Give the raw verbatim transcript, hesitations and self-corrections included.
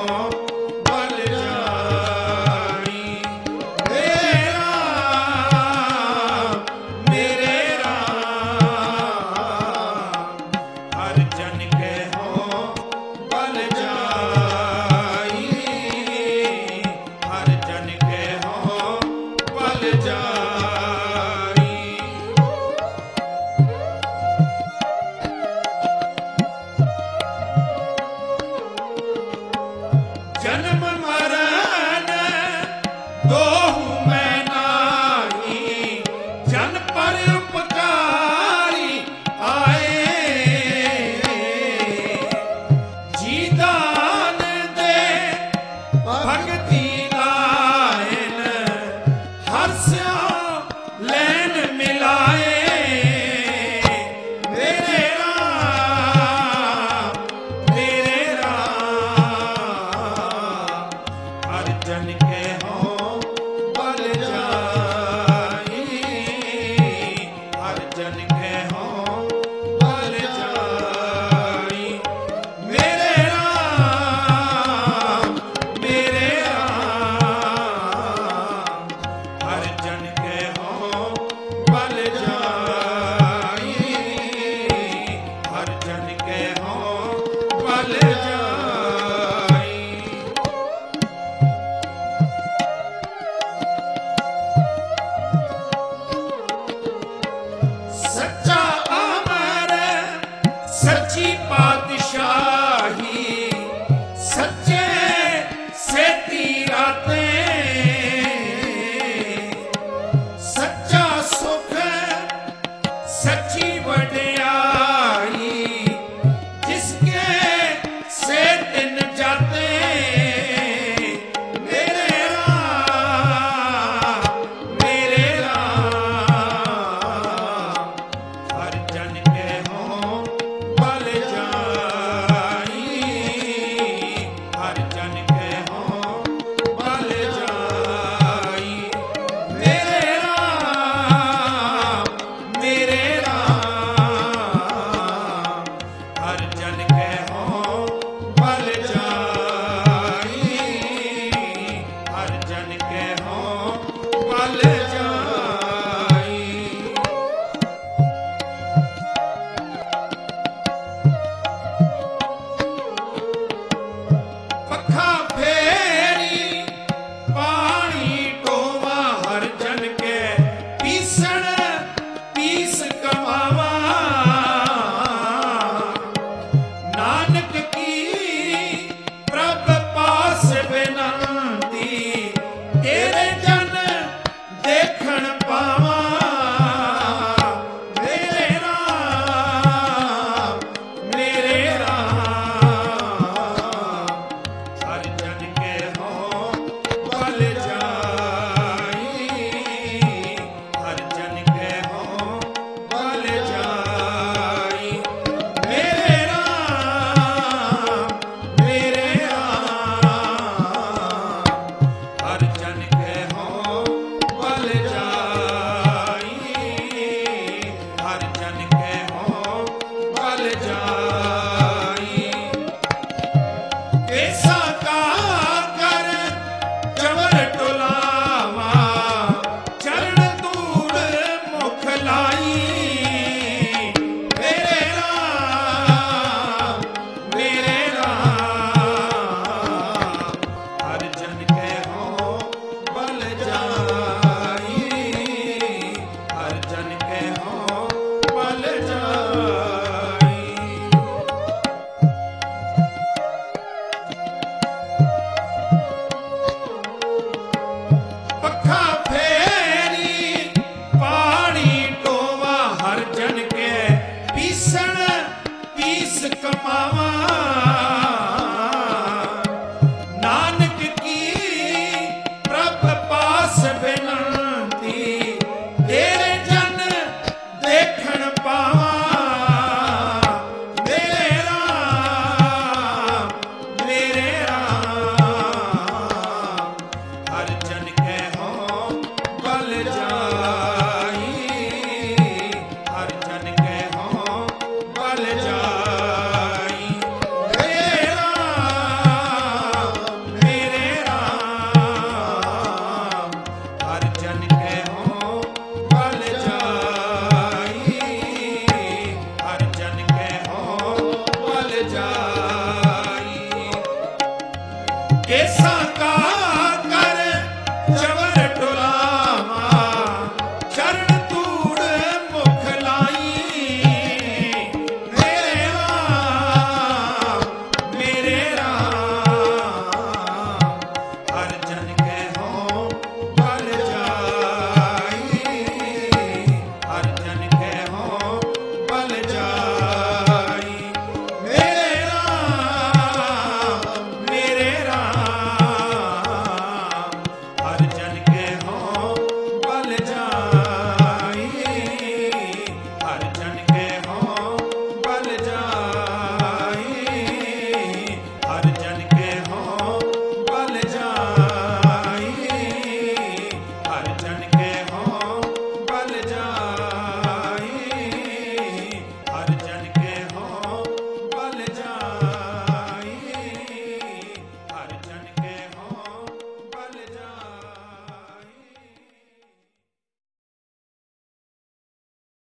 बल जाई। मेरे राम मेरे राम हर जन के हो बल जाई। हर जन के हो बल जाई। जन्म मरण दोहु मैं नाही, जन पर उपकारी आए। जी दान दे भगति लायन, हर्षा लैन मिलाए। मेरे राम मेरे राम हर जन के हो बल जाई। हर जन के हो बल जाई। मेरे राम मेरे राम हर जन के हो बल जाई। हर जन के हो बल जाई। सच्चा अमर सच्ची पातशाही, सच्चे सेती रातें। सच्चा सुख सच्ची वड्याई, जिसके से दिन जाते। मेरे राम मेरे राम हर जन के हो बल जाई। हर जन के हो बल जाई। मेरे राम मेरे राम हर जन के हो बल जाई। हर जन के हो बल जाई। पखा फेरी पानी टोवा, हर जन के पीसण पीस कमावा। नानक की प्रभ पास बिनती, तेरे जन देखण पावा। मेरे राम मेरे राम हर जन के हो बल जाई। हर जन के हो बल जाई। मेरे राम मेरे राम हर जन के हो बल जाई। हर जन के हो बल जाई। कैसा का कर चवर टुलावा, चरण धूड़ मुख लाई। मेरे राम मेरे राम हर जन के हो बल जाई। हर जन के हो बल जाई। केसा का